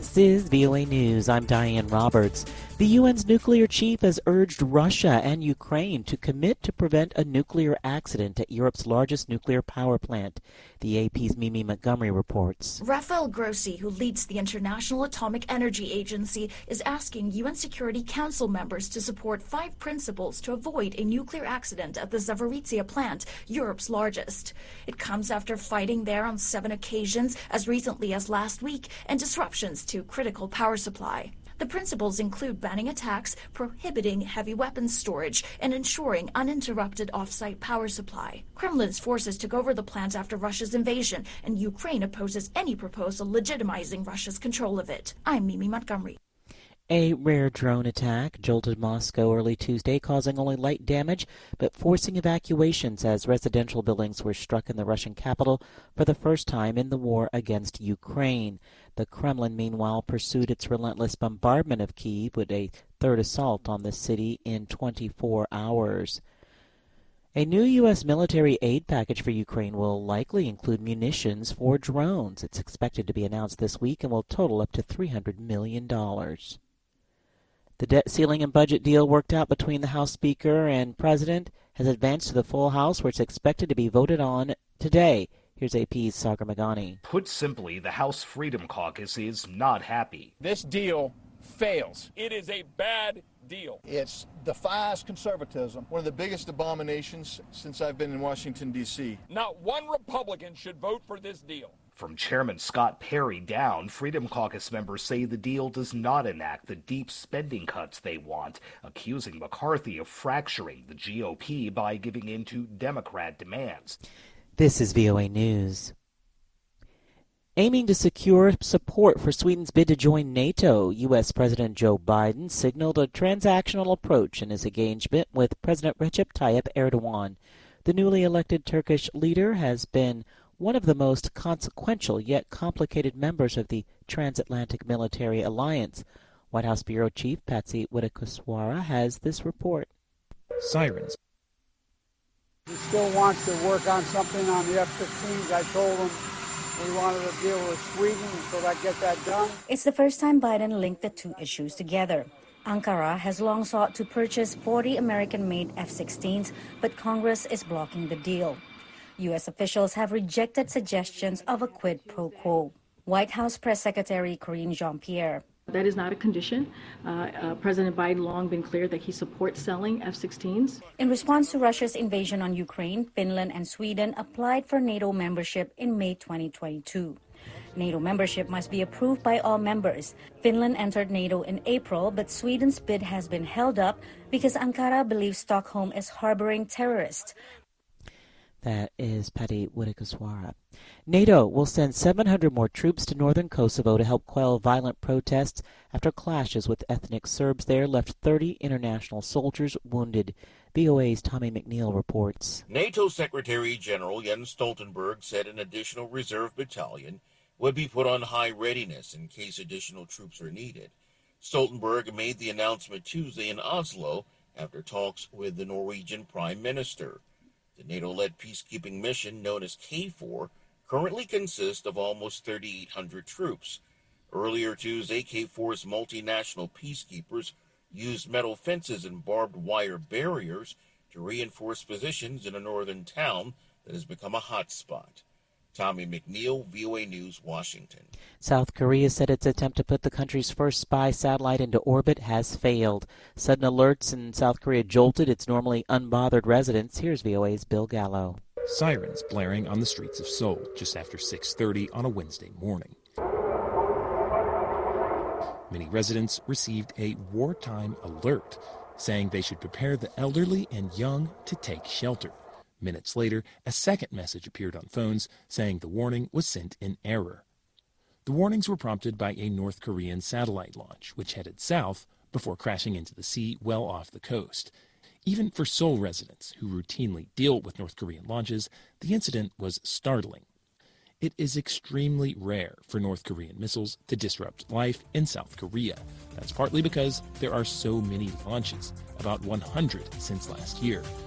This is VOA News. I'm Diane Roberts. The UN's nuclear chief has urged Russia and Ukraine to commit to prevent a nuclear accident at Europe's largest nuclear power plant. The AP's Mimi Montgomery reports. Rafael Grossi, who leads the International Atomic Energy Agency, is asking UN Security Council members to support 5 principles to avoid a nuclear accident at the Zaporizhzhia plant, Europe's largest. It comes after fighting there on 7 occasions as recently as last week and disruptions to critical power supply. The principles include banning attacks, prohibiting heavy weapons storage, and ensuring uninterrupted off-site power supply. Kremlin's forces took over the plant after Russia's invasion, and Ukraine opposes any proposal legitimizing Russia's control of it. I'm Mimi Montgomery. A rare drone attack jolted Moscow early Tuesday, causing only light damage, but forcing evacuations as residential buildings were struck in the Russian capital for the first time in the war against Ukraine. The Kremlin, meanwhile, pursued its relentless bombardment of Kyiv with a third assault on the city in 24 hours. A new U.S. military aid package for Ukraine will likely include munitions for drones. It's expected to be announced this week and will total up to $300 million. The debt ceiling and budget deal worked out between the House Speaker and President has advanced to the full House, where it's expected to be voted on today. Here's AP's Sagar Meghani. Put simply, the House Freedom Caucus is not happy. This deal fails. It is a bad deal. It defies conservatism, one of the biggest abominations since I've been in Washington, D.C. Not one Republican should vote for this deal. From Chairman Scott Perry down, Freedom Caucus members say the deal does not enact the deep spending cuts they want, accusing McCarthy of fracturing the GOP by giving in to Democrat demands. This is VOA News. Aiming to secure support for Sweden's bid to join NATO, U.S. President Joe Biden signaled a transactional approach in his engagement with President Recep Tayyip Erdogan. The newly elected Turkish leader has been one of the most consequential yet complicated members of the transatlantic military alliance. White House Bureau Chief Patsy Widakuswara has this report. Sirens. He still wants to work on something on the F-15s. I told him we wanted to deal with Sweden until I get that done. It's the first time Biden linked the two issues together. Ankara has long sought to purchase 40 American-made F-16s, but Congress is blocking the deal. U.S. officials have rejected suggestions of a quid pro quo. White House Press Secretary Karine Jean-Pierre. That is not a condition. President Biden long been clear that he supports selling F-16s. In response to Russia's invasion on Ukraine, Finland and Sweden applied for NATO membership in May 2022. NATO membership must be approved by all members. Finland entered NATO in April, but Sweden's bid has been held up because Ankara believes Stockholm is harboring terrorists. That is Patty Widakuswara. NATO will send 700 more troops to northern Kosovo to help quell violent protests after clashes with ethnic Serbs there left 30 international soldiers wounded. VOA's Tommy McNeil reports. NATO Secretary General Jens Stoltenberg said an additional reserve battalion would be put on high readiness in case additional troops are needed. Stoltenberg made the announcement Tuesday in Oslo after talks with the Norwegian Prime Minister. The NATO-led peacekeeping mission, known as KFOR, currently consists of almost 3,800 troops. Earlier Tuesday, KFOR's multinational peacekeepers used metal fences and barbed wire barriers to reinforce positions in a northern town that has become a hotspot. Tommy McNeil, VOA News, Washington. South Korea said its attempt to put the country's first spy satellite into orbit has failed. Sudden alerts in South Korea jolted its normally unbothered residents. Here's VOA's Bill Gallo. Sirens blaring on the streets of Seoul just after 6:30 on a Wednesday morning. Many residents received a wartime alert saying they should prepare the elderly and young to take shelter. Minutes later, a second message appeared on phones saying the warning was sent in error. The warnings were prompted by a North Korean satellite launch, which headed south before crashing into the sea well off the coast. Even for Seoul residents who routinely deal with North Korean launches, the incident was startling. It is extremely rare for North Korean missiles to disrupt life in South Korea. That's partly because there are so many launches, about 100 since last year.